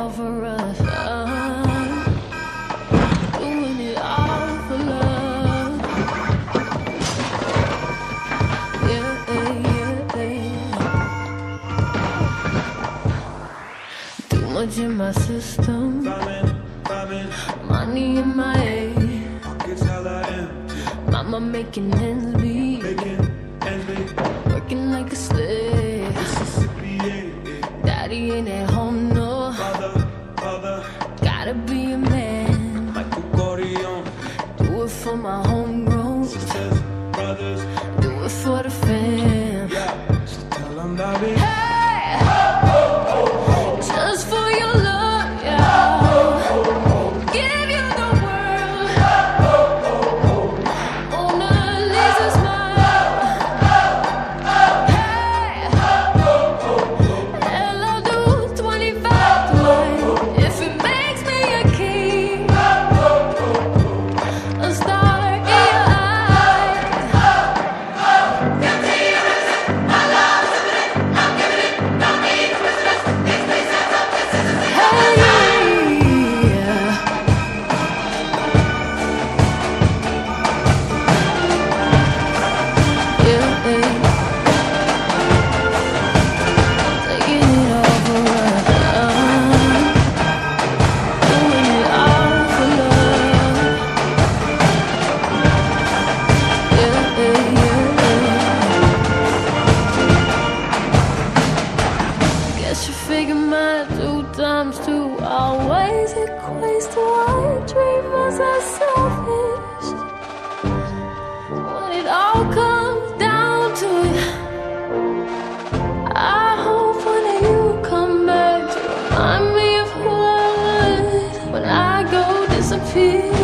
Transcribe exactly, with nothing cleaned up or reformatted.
all for us. I'm doing it all for love. Yeah, yeah, yeah. Too much in my system, money in my head, pockets hella empty. Mama making ends meet, working like a slave. Mississippi, daddy ain't at home, no. Father, father, gotta be a man. Michael Corleone, do it for my homegrown sisters, brothers, do it for the fam. Yeah, so tell them that it. Hey, just for your love, yeah. Give you the world. Mona Lisa smile. Hey, hell, I'll do twenty-five tonight if it makes me a king, a star in your eyes. Guilty of it, my love's infinite. I'm giving it, don't need Christmas. These days have no consistency. Hey, yeah. Yeah, taking it all for us. I'm doing it all for love. Yeah, yeah, yeah. Guess you figure my two times two always equates to one. Dreamers are selfish when it all comes down to it. I hope one day you come back to remind me of who I was when I go disappear.